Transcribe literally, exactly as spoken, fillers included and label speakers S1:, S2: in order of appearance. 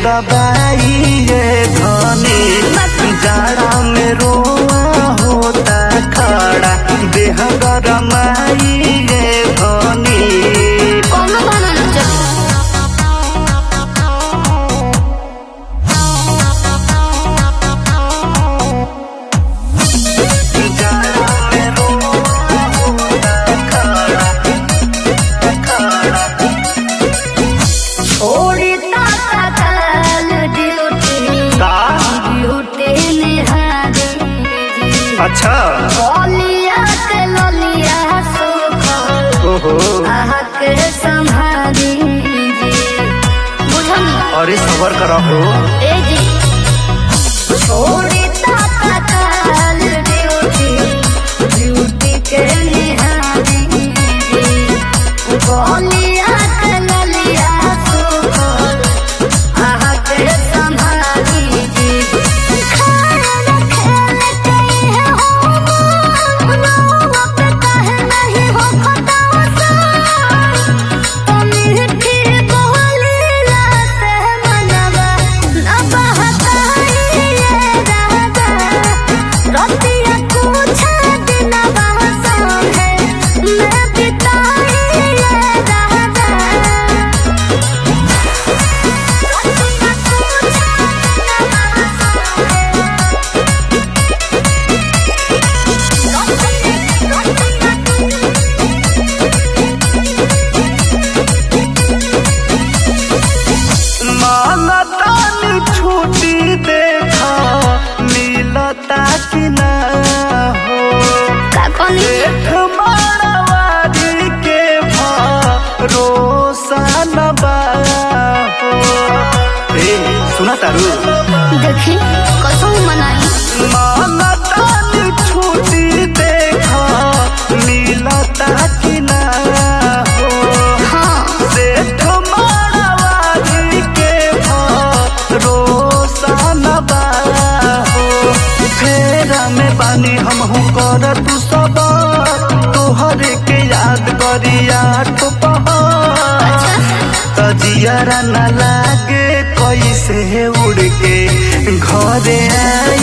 S1: दबाई ये धनी जाड़ा में रोआ होता खड़ा देह गरमाई ये धनी अच्छा
S2: लोलिया के लोलिया
S1: ओहो
S2: के संभाली बुझनी
S1: अरे सबर करो
S2: ए जी छोड़ी ताता काल ड्यूटी ड्यूटी के निहारी लोलिया के लोलिया आहा के संभाली
S1: कि ना हो देख मारवाड़ी के भरोसा न बा हो ए सुना तारू
S2: देखी कसम मनाई
S1: मानतानी छुट्टी देखा मिलता कि ना हो देख मारवाड़ी के भरोसा न बा फेरा में बानी हम हूँ कर तू सब तोहरे के याद करिया तो तजियारा न लागे कैसे उड़ के घरे आई